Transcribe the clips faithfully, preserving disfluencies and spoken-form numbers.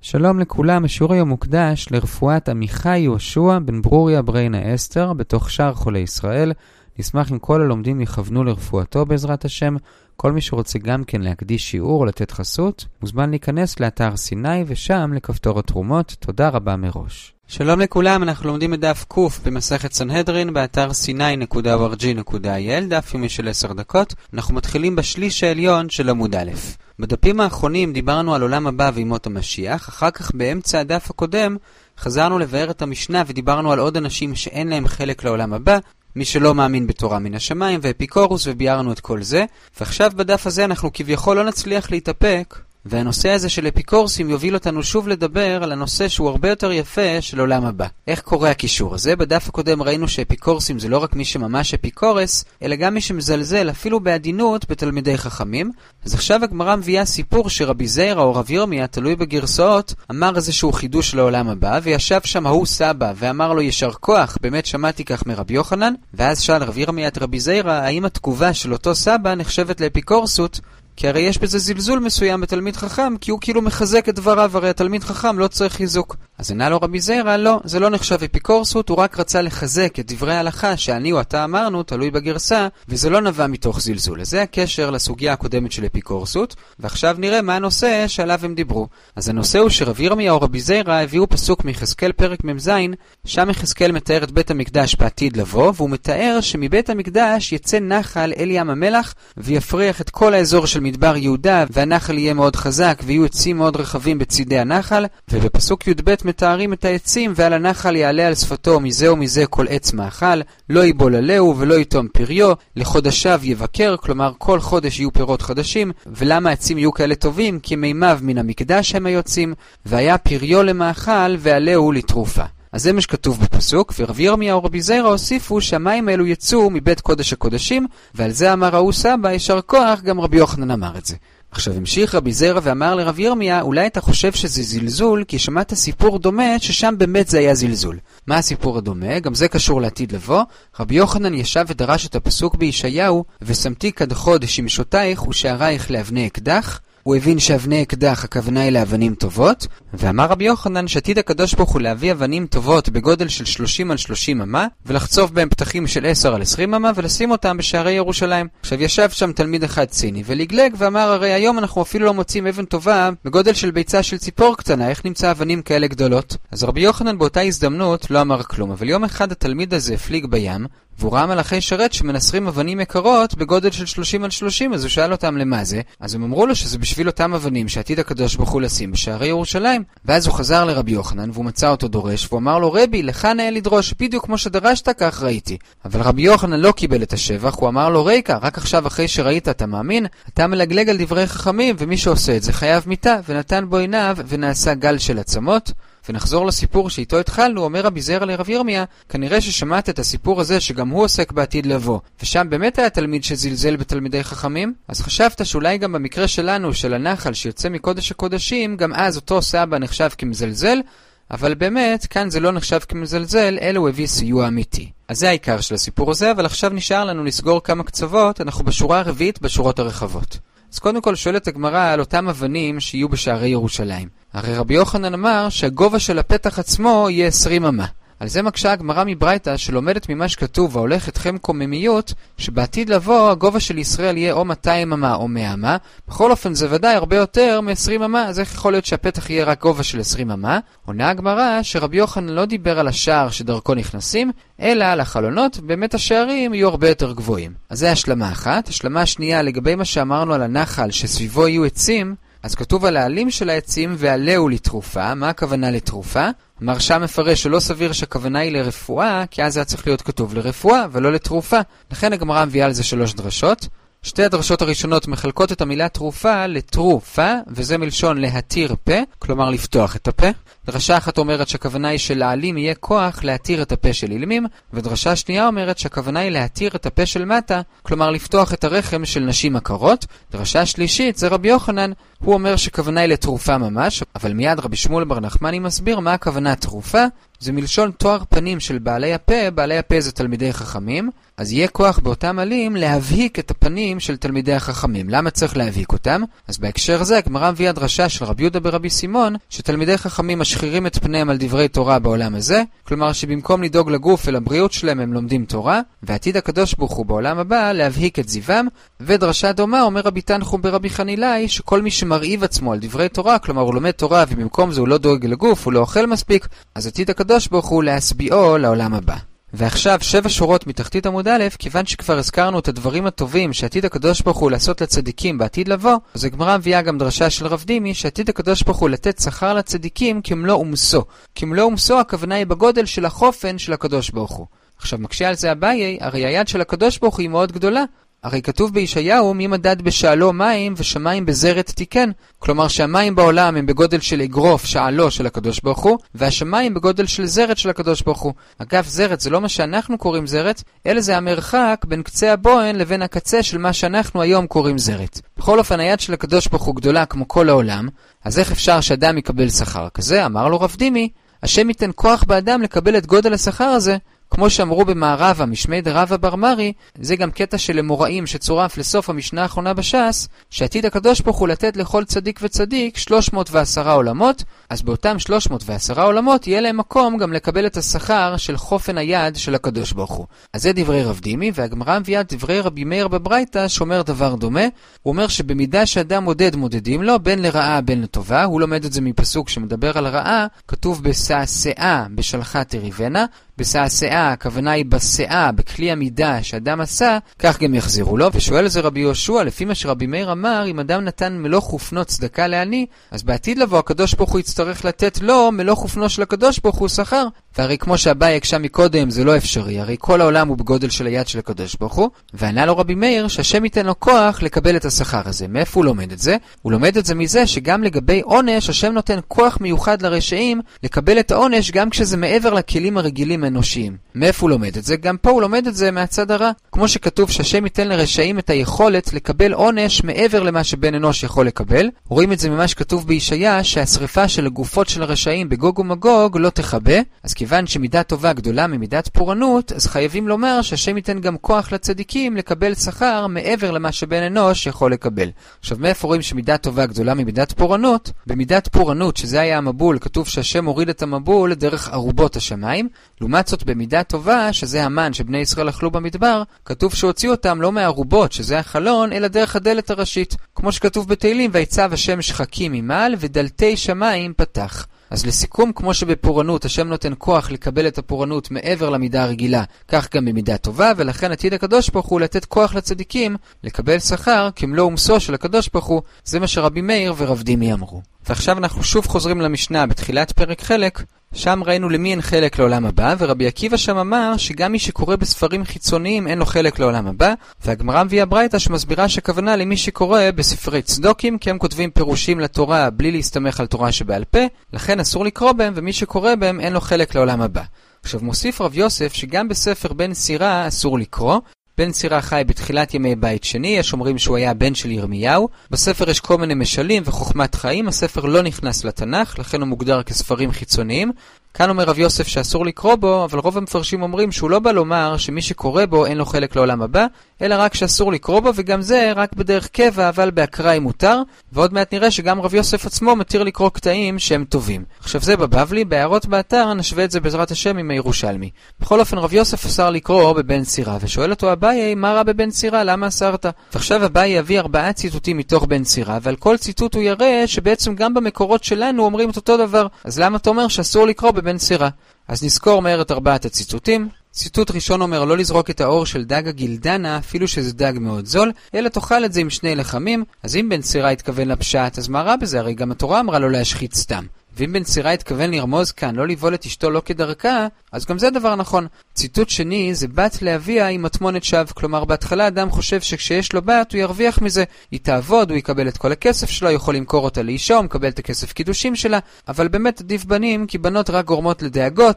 שלום לכולם, השיעור היום מוקדש לרפואת עמיחי יהושע בן ברוריה בריינה אסתר בתוך שאר חולי ישראל. נשמח אם כל הלומדים יכוונו לרפואתו בעזרת השם. כל מי שרוצה גם כן להקדיש שיעור או לתת חסות, מוזמן להיכנס לאתר סיני ושם לכפתור התרומות. תודה רבה מראש. שלום לכולם, אנחנו לומדים את דף קוף במסכת סנהדרין באתר סיני נקודה או אר ג'י נקודה איי אל, דף יומי של עשר דקות. אנחנו מתחילים בשליש העליון של עמוד א'. בדפים האחרונים דיברנו על עולם הבא וימות המשיח, אחר כך באמצע הדף הקודם חזרנו לבאר את המשנה ודיברנו על עוד אנשים שאין להם חלק לעולם הבא, מי שלא מאמין בתורה מן השמיים ואפיקורוס, וביארנו את כל זה. ועכשיו בדף הזה אנחנו כביכול לא נצליח להתאפק, והנושא הזה של אפיקורסים יוביל אותנו שוב לדבר על הנושא שהוא הרבה יותר יפה של עולם הבא. איך קורה הקישור הזה? בדף הקודם ראינו שאפיקורסים זה לא רק מי שממש אפיקורס, אלא גם מי שמזלזל אפילו בעדינות בתלמידי חכמים. אז עכשיו הגמרא מביאה סיפור שרבי זיירא או רב ירמיה, תלוי בגרסאות, אמר איזשהו חידוש לעולם הבא, וישב שם ההוא סבא ואמר לו ישר כוח, באמת שמעתי כך מרבי יוחנן. ואז שאל רב ירמיה את רבי זיירא, האם התגובה של אותו סבא נחשבת לאפיקורסות? כי הרי יש בזה זלזול מסוים בתלמיד חכם, כי הוא כאילו מחזק את דבריו, הרי התלמיד חכם לא צריך חיזוק. אז ענה לו רבי זיירא, לא, זה לא נחשב אפיקורסות, הוא רק רצה לחזק את דברי ההלכה שאני או אתה אמרנו, תלוי בגרסה, וזה לא נבע מתוך זלזול. אז זה הקשר לסוגיה הקודמת של אפיקורסות, ועכשיו נראה מה הנושא שעליו הם דיברו. אז הנושא הוא שרב ירמיה או רבי זיירא הביאו פסוק מיחזקאל פרק ממז, שם יחזקאל מתאר את בית המקדש בעתיד לבוא, והוא מתאר שמבית המקדש יצא נחל אל ים המלח ויפריח את כל האזור של מדבר יהודה, והנחל יהיה מאוד חזק ויהיו עצים מאוד רחבים בצידי הנחל. ובפסוק י"ב מתארים את העצים, ועל הנחל יעלה על שפתו מזה ומזה כל עץ מאכל, לא ייבול עליהו ולא יתום פריו, לחודשיו יבקר, כלומר כל חודש יהיו פירות חדשים. ולמה העצים יהיו כאלה טובים? כי מימיו מן המקדש הם היוצאים, והיה פריו למאכל ועליהו לתרופה. אז זה מה שכתוב בפסוק, ורב ירמיה או רבי זיירא הוסיפו שהמים האלו יצאו מבית קודש הקודשים, ועל זה אמר ההוא סבא ישר כוח, גם רבי יוחנן אמר את זה. עכשיו המשיך רבי זיירא ואמר לרב ירמיה, אולי אתה חושב שזה זלזול, כי שמעת סיפור דומה ששם באמת זה היה זלזול. מה הסיפור הדומה? גם זה קשור לעתיד לבוא. רבי יוחנן ישב ודרש את הפסוק בישעיהו, ושמתי כד חודש עם שותייך ושערייך לאבני אקדח. הוא הבין שאבני אקדח הכוונה היא לאבנים טובות, ואמר רבי יוחנן שעתיד הקדוש ברוך הוא להביא אבנים טובות בגודל של שלושים על שלושים אמה, ולחצוב בהם פתחים של עשר על עשרים אמה, ולשים אותם בשערי ירושלים. עכשיו ישב שם תלמיד אחד ציני ולגלג ואמר, הרי היום אנחנו אפילו לא מוצאים אבן טובה בגודל של ביצה של ציפור קטנה, איך נמצא אבנים כאלה גדולות? אז רבי יוחנן באותה הזדמנות לא אמר כלום, אבל יום אחד התלמיד הזה הפליג בים, והוא ראה מלאכי שרת שמנסרים אבנים יקרות בגודל של שלושים על שלושים, אז הוא שאל אותם למה זה. אז הם אמרו לו שזה בשביל אותם אבנים שעתיד הקדוש ברוך הוא לשים בשערי ירושלים. ואז הוא חזר לרבי יוחנן והוא מצא אותו דורש, והוא אמר לו, רבי, לך נהיה לדרוש, בדיוק כמו שדרשת כך ראיתי. אבל רבי יוחנן לא קיבל את השבח, הוא אמר לו, ריקה, רק עכשיו אחרי שראית אתה מאמין? אתה מלגלג על דברי חכמים, ומי שעושה את זה חייב מיתה, ונתן בו עיניו ונעשה גל של עצמות. ונחזור לסיפור שאיתו התחלנו. אומר רבי זיירא לרב ירמיה, כנראה ששמעת את הסיפור הזה שגם הוא עוסק בעתיד לבוא, ושם באמת היה תלמיד שזלזל בתלמידי חכמים, אז חשבת שאולי גם במקרה שלנו של הנחל שיוצא מקודש הקודשים, גם אז אותו סבא נחשב כמזלזל, אבל באמת כאן זה לא נחשב כמזלזל, אלא הוא הביא סיוע אמיתי. אז זה העיקר של הסיפור הזה, אבל עכשיו נשאר לנו לסגור כמה קצוות. אנחנו בשורה הרביעית בשורות הרחבות. אז קודם כל שואלת הגמרא על אותם אבנים שיהיו בשערי ירושלים. הרי רבי יוחנן אמר שהגובה של הפתח עצמו יהיה עשרים אמה. על זה מקשה הגמרא מברייתא שלומדת ממה שכתוב והולך אתכם קוממיות, שבעתיד לבוא הגובה של ישראל יהיה או מאתיים אמה או מאה אמה. בכל אופן זה ודאי הרבה יותר מ-עשרים אמה, אז איך יכול להיות שהפתח יהיה רק גובה של עשרים אמה? עונה הגמרא שרבי יוחנן לא דיבר על השער שדרכו נכנסים, אלא על החלונות, באמת השערים יהיו הרבה יותר גבוהים. אז זה השלמה אחת. השלמה השנייה לגבי מה שאמרנו על הנחל שסביבו יהיו עצים, אז כתוב על העלים של העצים ועליהו לתרופה. מה הכוונה לתרופה? אמר שם מפרש שלא סביר שהכוונה היא לרפואה, כי אז זה צריך להיות כתוב לרפואה ולא לתרופה. לכן הגמרא מביאה על זה שלוש דרשות. שתי הדרשות הראשונות מחלקות את המילה תרופה לתרופה, וזה מלשון להתיר פה, כלומר לפתוח את הפה. דרשה אחת אומרת שהכוונה היא שלעלים יהיה כוח להתיר את הפה של אילמים, ודרשה שנייה אומרת שהכוונה היא להתיר את הפה של מטה, כלומר לפתוח את הרחם של נשים עקרות. דרשה שלישית זה רבי יוחנן, הוא אומר שכוונה היא לתרופה ממש, אבל מיד רבי שמואל בר נחמני מסביר מה הכוונה תרופה. זה מלשון תואר פנים של בעלי הפה, בעלי הפה זה תלמידי חכמים, אז יהיה כוח באותם עלים להבהיק את הפנים של תלמידי החכמים. למה צריך להבהיק אותם? אז בהקשר זה, הגמרא מביאה דרשה של רבי יהודה ברבי סימון, שתלמידי חכמים משחירים את פניהם על דברי תורה בעולם הזה, כלומר שבמקום לדאוג לגוף ולבריאות שלהם הם לומדים תורה, ועתיד הקדוש ברוך הוא בעולם הבא להבהיק את זיוום, ודרשה דומה אומר רבי תנחום ברבי חנילאי, שכל מי שמרעיב עצמו על דברי תורה, כלומר הוא לומד תורה ובמקום זה הוא לא דואג לגוף, הוא לא אוכל מספיק, אז עתיד הקדוש ברוך הוא להשביעו לעולם הבא. ועכשיו שבע שורות מתחתית עמוד א', כיוון שכבר הזכרנו את הדברים הטובים שעתיד הקדוש ברוך הוא לעשות לצדיקים בעתיד לבוא, אז הגמרא מביאה גם דרשה של רב דימי שעתיד הקדוש ברוך הוא לתת שכר לצדיקים כמלוא אומסו. כמלוא אומסו הכוונה היא בגודל של החופן של הקדוש ברוך הוא. עכשיו מקשה על זה אביי, הרי היד של הקדוש ברוך הוא היא מאוד גדולה. הרי כתוב בישעיהו מי מדד בשעלו מים ושמיים בזרת תיקן. כלומר שהמים בעולם הם בגודל של אגרוף שעלו של הקדוש ברוך הוא, והשמיים בגודל של זרת של הקדוש ברוך הוא. אגב, זרת זה לא מה שאנחנו קוראים זרת, אלא זה המרחק בין קצה הבוהן לבין הקצה של מה שאנחנו היום קוראים זרת. בכל אופן היד של הקדוש ברוך הוא גדולה כמו כל העולם, אז איך אפשר שאדם יקבל שכר כזה? אמר לו רב דימי, השם ייתן כוח באדם לקבל את גודל השכר הזה. כמו שאמרו במערבה, משמי דרבה בר מרי, זה גם קטע של אמוראים שצורף לסוף המשנה האחרונה בש"ס, שעתיד הקדוש ברוך הוא לתת לכל צדיק וצדיק שלוש מאות ועשר עולמות, אז באותם שלוש מאות ועשר עולמות יהיה להם מקום גם לקבל את השכר של חופן היד של הקדוש ברוך הוא. אז זה דברי רב דימי, והגמרא מביאה דברי רבי מאיר בברייתא שאומר דבר דומה. הוא אומר שבמידה שאדם מודד מודדים לו, בין לרעה בין לטובה. הוא לומד את זה מפסוק שמדבר על רעה, כתוב בסעסעה בשלחה תריבנה. בסעסעה, הכוונה היא בסעה, בכלי המידה שאדם עשה, כך גם יחזירו לו. ושואל זה רבי יהושע, לפי מה שרבי מאיר אמר, אם אדם נתן מלוא חופנו צדקה לעני, אז בעתיד לבוא הקדוש ברוך הוא יצטרך לתת לו מלוא חופנו של הקדוש ברוך הוא שכר. והרי כמו שהבאי הקשה מקודם זה לא אפשרי, הרי כל העולם הוא בגודל של היד של הקדוש ברוך הוא. וענה לו רבי מאיר שהשם ייתן לו כוח לקבל את השכר הזה. מאיפה הוא לומד את זה? הוא לומד את זה מזה שגם לגבי עונש השם נותן כוח מיוחד לרשעים לקבל את העונש גם כשזה מעבר לכלים הרגילים אנושיים. מאיפה הוא לומד את זה? גם פה הוא לומד את זה מהצד הרע. כמו שכתוב שהשם ייתן לרשעים את היכולת לקבל עונש מעבר למה שבן אנוש יכול לקבל. רואים את זה ממה שכתוב בישעיה שהשריפה של הגופות של הרשעים בגוג ומגוג לא תחבא. אז כיוון שמידה טובה גדולה ממידת פורענות, אז חייבים לומר שהשם ייתן גם כוח לצדיקים לקבל שכר מעבר למה שבן אנוש יכול לקבל. עכשיו מאיפה רואים שמידה טובה גדולה ממידת פורענות? במידת פורענות, שזה היה המבול, כתוב שהשם הוריד את המבול דרך ארובות השמיים. לעומת זאת במידה טובה, שזה המן שבני ישראל אכלו במדבר, כתוב שהוציאו אותם לא מהארובות, שזה החלון, אלא דרך הדלת הראשית. כמו שכתוב בתהילים, ויצב השם שחקים ממעל ודלתי שמיים פתח. אז לסיכום, כמו שבפורענות השם נותן כוח לקבל את הפורענות מעבר למידה הרגילה, כך גם במידה טובה, ולכן עתיד הקדוש ברוך הוא לתת כוח לצדיקים לקבל שכר כמלוא אומסו של הקדוש ברוך הוא. זה מה שרבי מאיר ורב דימי אמרו. ועכשיו אנחנו שוב חוזרים למשנה בתחילת פרק חלק. שם ראינו למי אין חלק לעולם הבא, ורבי עקיבא שם אמר שגם מי שקורא בספרים חיצוניים אין לו חלק לעולם הבא, והגמרא מביאה ברייתא שמסבירה שכוונה למי שקורא בספרי צדוקים, כי הם כותבים פירושים לתורה בלי להסתמך על תורה שבעל פה, לכן אסור לקרוא בהם, ומי שקורא בהם אין לו חלק לעולם הבא. עכשיו מוסיף רב יוסף שגם בספר בן סירה אסור לקרוא. בן סירה חי בתחילת ימי בית שני, יש אומרים שהוא היה בן של ירמיהו. בספר יש כל מיני משלים וחוכמת חיים, הספר לא נכנס לתנ"ך, לכן הוא מוגדר כספרים חיצוניים. כאן אומר רב יוסף שאסור לקרוא בו, אבל רוב המפרשים אומרים שהוא לא בא לומר שמי שקורא בו אין לו חלק לעולם הבא, אלא רק שאסור לקרוא בו, וגם זה רק בדרך קבע, אבל באקראי מותר. ועוד מעט נראה שגם רב יוסף עצמו מתיר לקרוא קטעים שהם טובים. עכשיו זה בבבלי, בהערות באתר נשווה את זה בעזרת השם עם הירושלמי. בכל אופן רב יוסף אסר לקרוא בבן סירה, ושואל אותו אביי, מה רע בבן סירה? למה אסרת? ועכשיו אביי יביא ארבעה ציטוטים מתוך בן סירה, ועל כל ציטוט הוא יראה שבעצם גם במקורות שלנו אומרים את אותו דבר. אז למה אתה אומר שאסור לקרוא בבן סירה? אז נזכור מהר את ארבעת הציטוטים. ציטוט ראשון אומר לא לזרוק את האור של דג הגילדנה אפילו שזה דג מאוד זול, אלא תאכל את זה עם שני לחמים. אז אם בן סירה התכוון לפשט, אז מה רע בזה? הרי גם התורה אמרה לא להשחית סתם. ואם בן סירה התכוון לרמוז כאן לא לבול את אשתו לא כדרכה, אז גם זה דבר נכון. ציטוט שני זה בת לאביה עם מטמונת שווא, כלומר בהתחלה אדם חושב שכשיש לו בת הוא ירוויח מזה, היא תעבוד, הוא יקבל את כל הכסף שלה, יכול למכור אותה לאישה, הוא מקבל את הכסף קידושים שלה, אבל באמת עדיף בנים כי בנות רק גורמות לדאגות,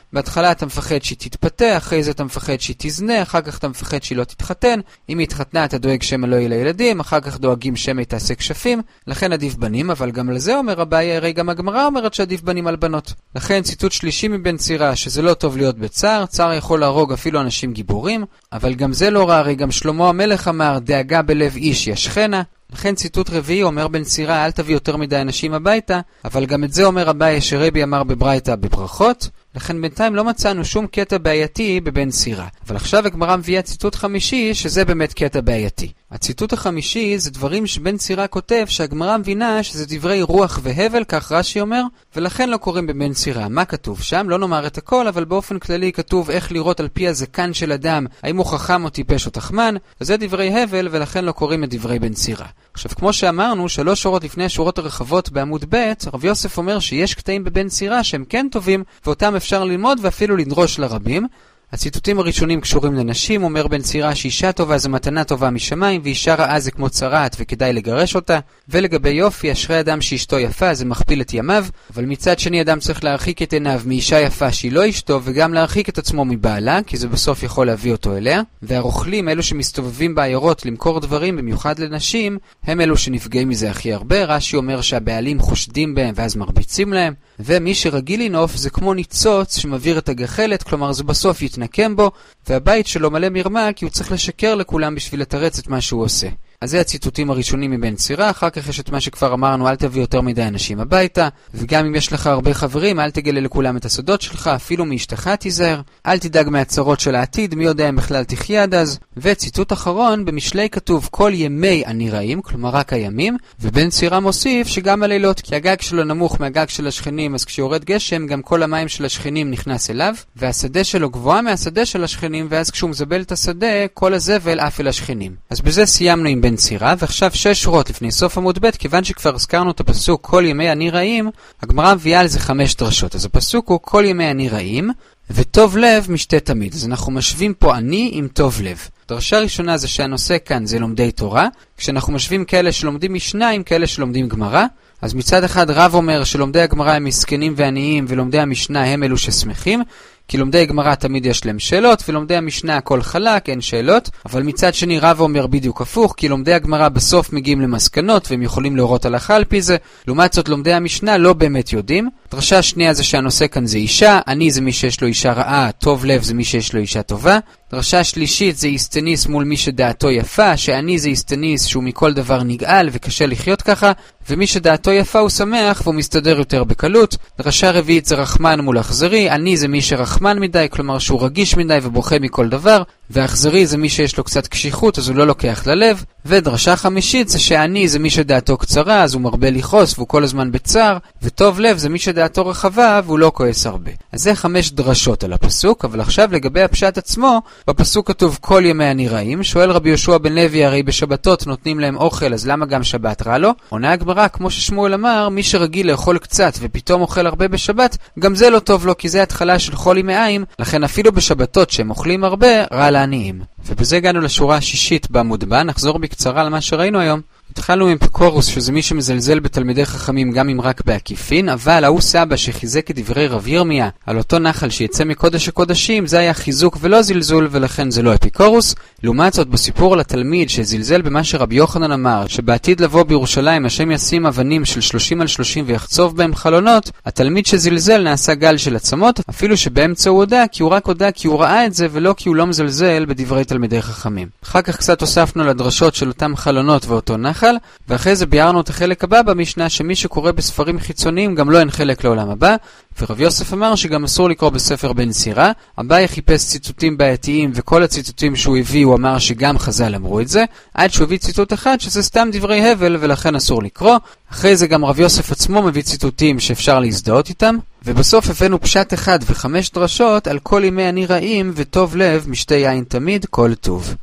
בהתחלה אתה מפחד שהיא תתפתה, אחרי זה אתה מפחד שהיא תזנה, אחר כך אתה מפחד שהיא לא תתחתן, אם היא התחתנה אתה דואג שמא לא יהיה לילדים, אחר כך דואגים שמא היא תעשה כשפים, לכן עדיף בנים, אבל גם לזה אומר אביי, הרי גם הגמרא אומרת שעדיף בנים על בנות. לכן ציטוט שלישי מבן צירא, שזה לא טוב להיות בצער, צער יכול להרוג אפילו אנשים גיבורים, אבל גם זה לא רע, הרי גם שלמה המלך אמר, דאגה בלב איש ישכנה. לכן ציטוט רביעי אומר בן צירא, אל תביא יותר מדי אנשים הביתה, אבל גם את זה אומר אביי שרבי אמר בברייתא בברכות, לכן בינתיים לא מצאנו שום קטע בעייתי בבן צירא. אבל עכשיו הגמרא מביאה ציטוט חמישי, שזה באמת קטע בעייתי. הציטוט החמישי זה דברים שבן צירא כותב שהגמרא מבינה שזה דברי רוח והבל, כך רש"י אומר, ולכן לא קוראים בבן צירא. מה כתוב שם? לא נאמר את הכל, אבל באופן כללי כתוב איך לראות על פי הזקן של אדם, האם הוא חכם או טיפש או תחמן, וזה דברי הבל ולכן לא קוראים את דברי בן צירא. עכשיו, כמו שאמרנו, שלוש שורות לפני השורות הרחבות בעמוד ב', רב יוסף אומר שיש קטעים בבן צירא שהם כן טובים, ואותם אפשר ללמוד ואפילו לדרוש לרבים. הציטוטים הראשונים קשורים לנשים, אומר בן צירא שאישה טובה זה מתנה טובה משמיים, ואישה רעה זה כמו צרעת וכדאי לגרש אותה. ולגבי יופי, אשרי אדם שאשתו יפה זה מכפיל את ימיו, אבל מצד שני אדם צריך להרחיק את עיניו מאישה יפה שהיא לא אשתו, וגם להרחיק את עצמו מבעלה, כי זה בסוף יכול להביא אותו אליה. והרוכלים, אלו שמסתובבים בעיירות למכור דברים, במיוחד לנשים, הם אלו שנפגעים מזה הכי הרבה. רש"י אומר שהבעלים חושדים בהם ואז מרביצים להם. ומי שרגיל לנוף זה כמו ניצוץ שמביר את הגחלת, כלומר זה בסוף יתנקם בו, והבית שלו מלא מרמה כי הוא צריך לשקר לכולם בשביל לתרץ את מה שהוא עושה. אז זה הציטוטים הראשונים מבן צירא. אחר כך יש את מה שכבר אמרנו, אל תביא יותר מדי אנשים הביתה, וגם אם יש לך הרבה חברים, אל תגלה לכולם את הסודות שלך, אפילו מאשתך תיזהר, אל תדאג מהצרות של העתיד, מי יודע אם בכלל תחיה עד אז. וציטוט אחרון, במשלי כתוב כל ימי אני רעים, כלומר רק הימים, ובן צירא מוסיף שגם הלילות, כי הגג שלו נמוך מהגג של השכנים, אז כשיורד גשם גם כל המים של השכנים נכנס אליו, והשדה שלו גבוהה מהשדה של השכנים, ואז כשהוא מזבל את השדה, כל הזבל אף אל השכנים. אז בזה סיימנו עם בן צירא, ועכשיו שש שורות לפני סוף עמוד ב', כיוון שכבר הזכרנו את הפסוק כל ימי אני רעים, הגמרא מביאה על זה חמש דרשות. אז הפסוק הוא כל ימי אני רעים, וטוב לב משתה תמיד. אז אנחנו משווים פה אני עם טוב לב. דרשה ראשונה זה שהנושא כאן זה לומדי תורה, כשאנחנו משווים כאלה שלומדים משנה עם כאלה שלומדים גמרא. אז מצד אחד רב אומר שלומדי הגמרא הם מסכנים ועניים, ולומדי המשנה הם אלו ששמחים, כי לומדי הגמרא תמיד יש להם שאלות, ולומדי המשנה הכל חלק, אין שאלות. אבל מצד שני רב אומר בדיוק הפוך, כי לומדי הגמרא בסוף מגיעים למסקנות, והם יכולים להורות הלכה על פי זה. לעומת זאת לומדי המשנה לא באמת יודעים. דרשה שנייה זה שהנושא כאן זה אישה, אני זה מי שיש לו אישה רעה, טוב לב זה מי שיש לו אישה טובה. דרשה שלישית זה איסטניס מול מי שדעתו יפה, שאני זה איסטניס שהוא מכל דבר נגעל וקשה לחיות ככה, ומי שדעתו יפה הוא שמח והוא מסתדר יותר בקלות. דרשה רביעית זה רחמן מול אכזרי, אני זה מי שרחמן מדי, כלומר שהוא רגיש מדי ובוכה מכל דבר, ואכזרי זה מי שיש לו קצת קשיחות אז הוא לא לוקח ללב. ודרשה חמישית זה שאני זה מי שדעתו קצרה אז הוא מרבה לכעוס והוא כל הזמן בצער, וטוב לב זה מי שדעתו רחבה והוא לא כועס הרבה. אז זה חמש דרשות על הפסוק. אבל עכשיו לגבי הפשט עצמו, בפסוק כתוב כל ימי אני רעים. שואל רבי יהושע בן לוי, הרי בשבתות נותנים להם אוכל אז למה גם שבת רע לו? עונה הגמרא כמו ששמואל אמר, מי שרגיל לאכול קצת ופתאום אוכל הרבה בשבת, גם זה לא טוב לו כי זה התחלה של חול ימיים, לכן אפילו בשבתות שהם אוכלים הרבה רע לעניים. ובזה הגענו לשורה השישית בעמוד הבא. נחזור בקצרה על מה שראינו היום. התחלנו עם פיקורוס, שזה מי שמזלזל בתלמידי חכמים גם אם רק בעקיפין, אבל ההוא סבא שחיזק את דברי רב ירמיה על אותו נחל שיצא מקודש הקודשים, זה היה חיזוק ולא זלזול, ולכן זה לא אפיקורוס. לעומת זאת בסיפור על התלמיד שזלזל במה שרבי יוחנן אמר, שבעתיד לבוא בירושלים השם ישים אבנים של שלושים על שלושים ויחצוב בהם חלונות, התלמיד שזלזל נעשה גל של עצמות, אפילו שבאמצע הוא הודע, כי הוא רק הודע כי הוא ראה את זה ולא כי הוא לא מזלזל בדברי תלמידי חכמים. אחר כך קצת הוספנו לדרשות של אותם חלונות ואותו נחל, ואחרי זה ביארנו את החלק הבא במשנה, שמי שקורא בספרים חיצוניים גם לא אין חלק לעולם הבא. ורב יוסף אמר שגם אסור לקרוא בספר בן צירא. אביי חיפש ציטוטים בעייתיים, וכל הציטוטים שהוא הביא הוא אמר שגם חז"ל אמרו את זה, עד שהוא הביא ציטוט אחד שזה סתם דברי הבל ולכן אסור לקרוא. אחרי זה גם רב יוסף עצמו מביא ציטוטים שאפשר להזדהות איתם, ובסוף הבאנו פשט אחד וחמש דרשות על כל ימי אני רעים וטוב לב משתה יין תמיד כל טוב.